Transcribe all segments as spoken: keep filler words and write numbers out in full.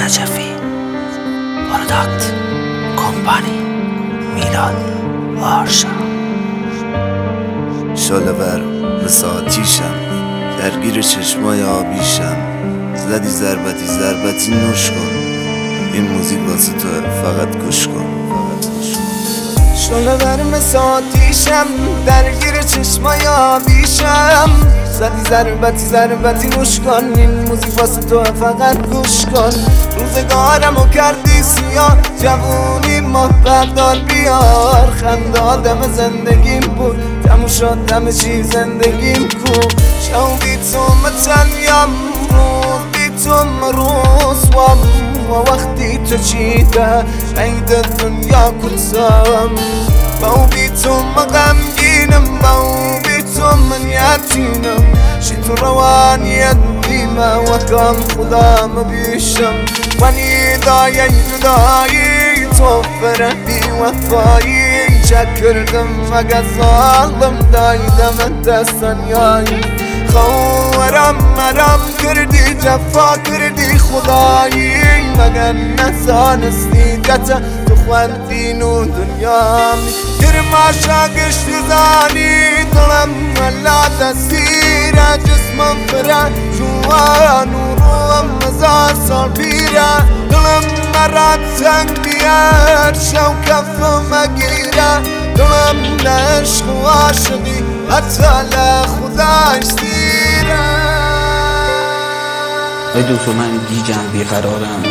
نجفی پروداکت کمپانی میلاد آرشا. شاله بر مثل آتیشم، درگیر چشمای آبیشم. زدی ضربتی ضربتی نوش کن، این موزیک واسه تو، فقط گوش کن. شاله بر مثل آتیشم، درگیر چشمای آبیشم. زدی ضربتی ضربتی نوش کن، این موزیک واسه تو، فقط گوش کن. روزگارمو کردی سیاه، جوونی ماه بردار بیار. خنده آدم زندگیم بود، تموم شد همه چی زندگیم کو. شو بی تو متنیم، روز بی تو مروز و وقتی تو چیده عید دنیا کتم. با بی تو مغمگینم، با بی تو من یتیمم. شی تو روانیت بیمه و کم خودم بیشم. و نیدای جدایی تو فره بی وفایی. چک کردم اگه ظالم دایدم دستانیایی. خورم مرم کردی جفا کردی خدایی. مگر نزانستی گتا تو خوندین و دنیامی. گرما شاگشت زانی دلم ملا دستیره. جسمم فره جوان و روم مزار سال بیره. دلم مرد تنگ بیار شو کفم اگیره. دلم نشق و عاشقی حتی لخدایش دیره. ای دوستو من گیجم بیقرارم،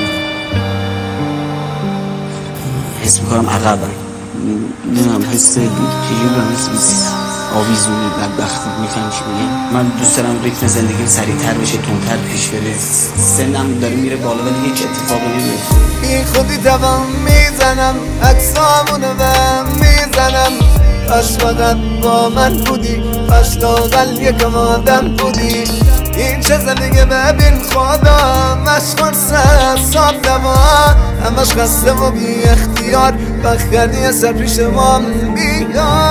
حس میکنم عقبم. نمیدونم حس چجوری برم، حس آویزونی بدبختی میفهم چی میگم. من دوست دارم ریتم زندگیم سریعتر بشه، تندتر پیش بره. سنم داره میره بالا ولی هیچ اتفاقی نمیفته. بی خودی دوام میزنم، عکسامونو بهم میزنم. کاش فقط با من بودی، کاش لااقل یکم آدم بودی. این چه زندگی ببین خدا، مشغول حساب دوا. همش خسته و بی اختیار، وقت کردی یه سر پیش ما بیا.